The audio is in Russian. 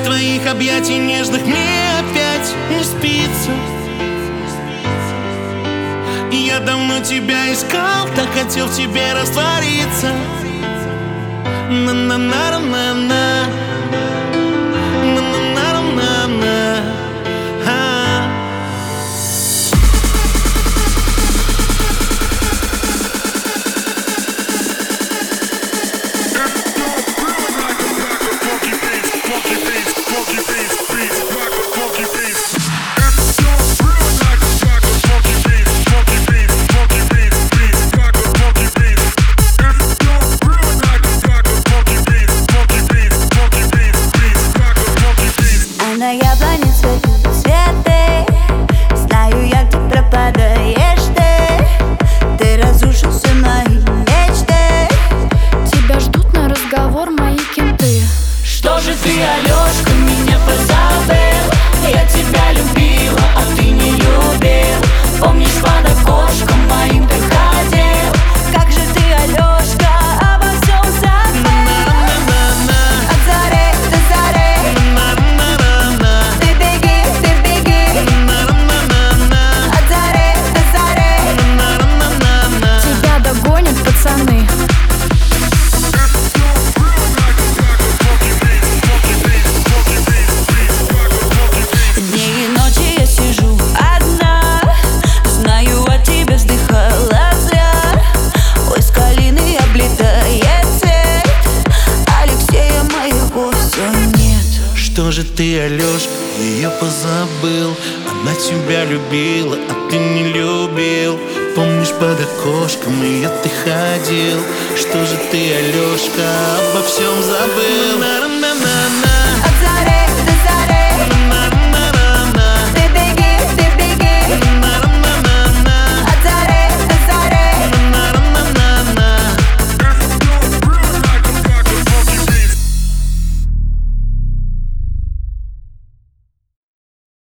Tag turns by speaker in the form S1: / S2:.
S1: твоих объятий нежных мне опять не спится. Я давно тебя искал, так хотел в тебе раствориться. На-на-на-на-на, на-на-на-на-на.
S2: На яблоне цветут цветы, знаю я, где пропадаешь ты разрушил все мои мечты.
S3: Тебя ждут на разговор мои кенты.
S4: Что же ты, Алёшка, меня позабыл? Я тебя любила, а ты не любил. Помнишь, под окошком моим ты ходил?
S2: Как же ты, Алёшка, обо всем забыл? От зари до зари ты беги, от зари до зари
S3: Тебя догонят пацаны.
S2: Дни и ночи я сижу одна, знаю, о тебе вздыхала зря. Ой, с калины облетает цвет, Алексея моего все нет.
S1: Что же ты, Алёшка, ее позабыл? Она тебя любила, а ты не любил. Помнишь, под окошком ее ты ходил? Что же ты, Алёшка, обо всем забыл?